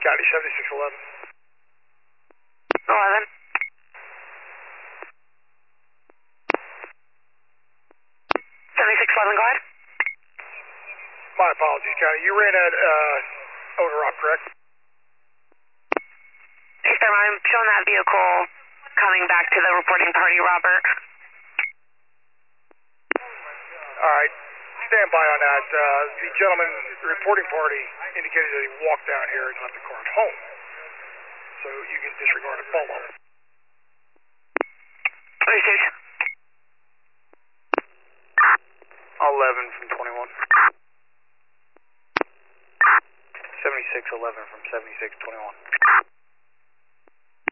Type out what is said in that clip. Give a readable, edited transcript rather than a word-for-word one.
County 7611. 11. 7611, go ahead. My apologies, County. You ran at Owner Rock, correct? Hey, sir, I'm showing that vehicle coming back to the reporting party, Robert. All right. Stand by on that. The gentleman reporting party indicated that he walked down here and left the car at home. So you can disregard a follow. Received. 11 from 21. 7611 from 7621.